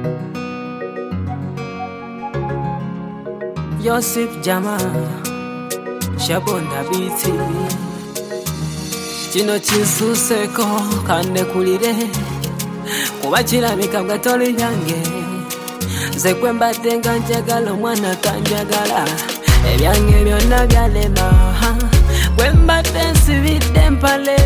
Yosef Jama Shabonda biti Kino kinsuseko kannekulire kuba kirabika gatoli byange nze kwe mbadde nga njagala omwana kanjagala ebyange byonna byalema kwe mbadde nsibidde empale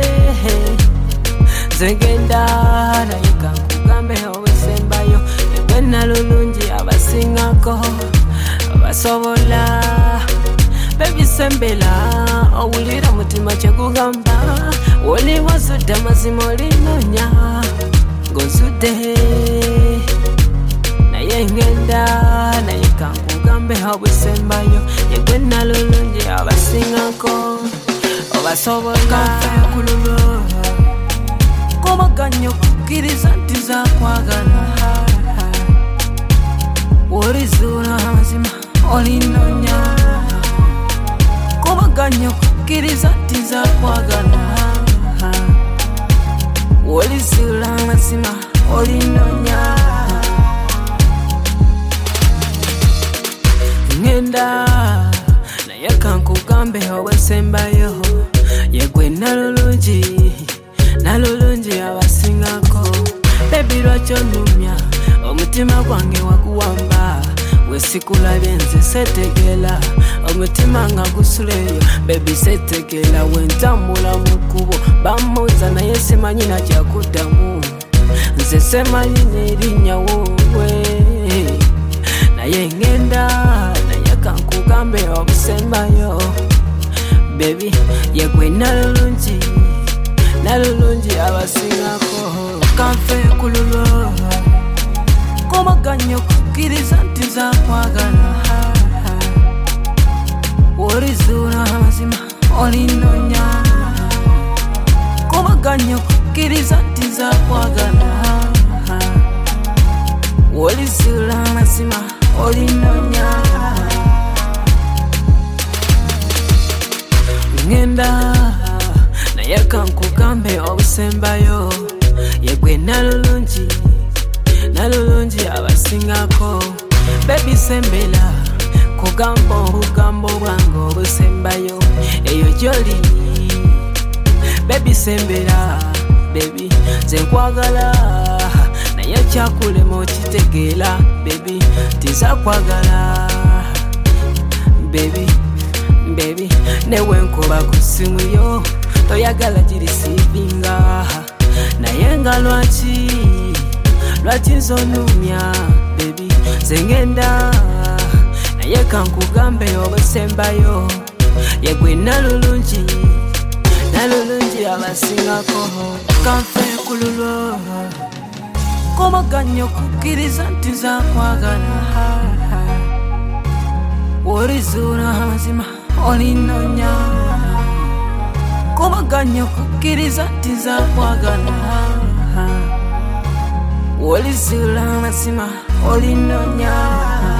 nze genda naye kankugambe obusembayo ebwe nalulungi abasingako basobola bebisembela owulira mutima kyegugamba oli wasudde amazima olinonya ng'onsudde naye ngenda naye kankugambe obusembayo yegwe nalulungi abasingako obasobola kululu komaganya okukkiriza nti zakwagala wolizuula amazima olinonya komaganya okukkiriza nti zakwagala wolizuula amazima olinonya ngenda naye kankugambe obwesembayo yegwe nalulungi abasingako bebi lwaki onumya omutima gwange waguwamba wesikulabye nze setegela omutima nga gusuleyo bebi setegela wentambula mu kkubo bamuuza naye simanyi nakyakuddamu nze semanyi n'erinnya wowe naye ngenda naye kankugambe obusembayo bebi yegwe nalulungi abasingako kanfe kululo komaganya okukkiriza nti zakwagala wolizuula amazima olinonya komaganya okukkiriza nti zakwagala wolizuula amazima olinonya ngenda naye kankugambe obusembayo yegwe nalulungi abasingako bebi sembela kugamba obugambo bwange obusembayo eyo gyoli bebi sembela bebi nze nkwagala naye kyakulema okitegeera bebi tizakwagala bebi newenkuba ku ssimu yo toyagala girisivinga naye nga lwaki zonumya bebi zengenda naye kankugambe obusembayo yegwe nalulungi abasingako kanfe kululo komaganya okukkiriza nti zakwagala wolizuula amazima olinonya komaganya okukkiriza nti zakwagala wolizuula amazima olinonya